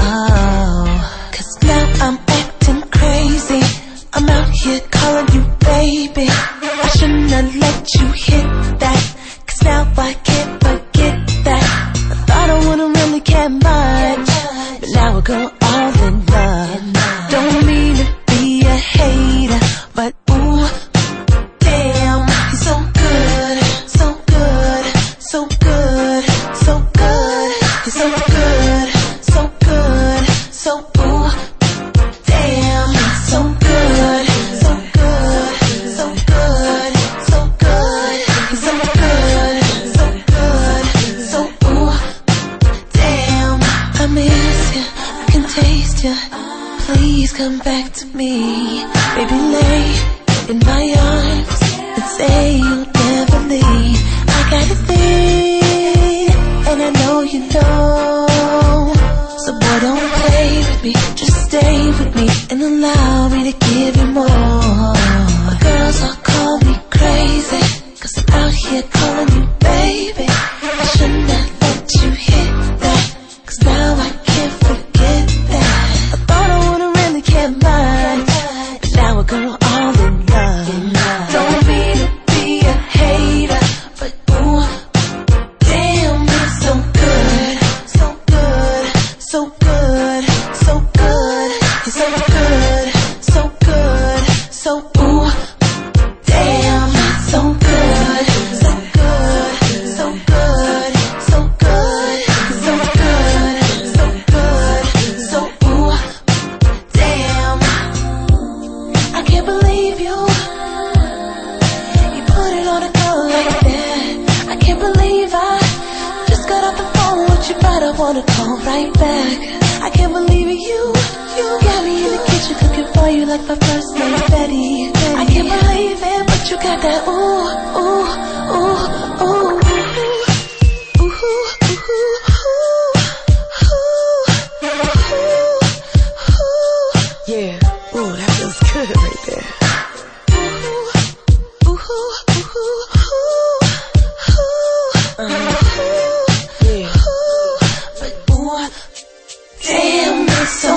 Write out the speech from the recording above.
Oh, 'cause now I'm acting crazy. I'm out here calling you baby. I shouldn't have let you hit that, 'cause now I can't forget that. I thought I wouldn't really care much, but now I go all in love. Don't mean to be a hater, but ooh, damn, he's so good, so good, so good, so good. He's so good, so good, so ooh, damn, he's so good, so good, so good, so good. He's so good, so good, so ooh, damn. I miss you, I can taste you. Please come back to me, baby, lay in my arms and say you'll never leave. I got a thing, and I know you know. So boy, don't play with me, just stay with me and allow me to give you more. The girls all call me crazy, 'cause I'm out here calling you baby. I shouldn't have let you hit that, 'cause now I can't forget that. I thought I wouldn't really care much, but now I go all in love. Don't mean to be a hater, but ooh, damn, you're so good, so good, so good, so good. You're so good, so good, so ooh, damn, you're so good, so good, so good, so good. You're so good, so good, so ooh, damn. I can't believe you put it on a girl like that. I can't believe I just got off the phone with you, but I wanna call right back. I can't believe you got me in the kitchen cooking for you like my first name Betty. I can't believe it, but you got that ooh, ooh, ooh, ooh. Yeah, ooh, that feels good right there. Yeah. But ooh, damn, it's so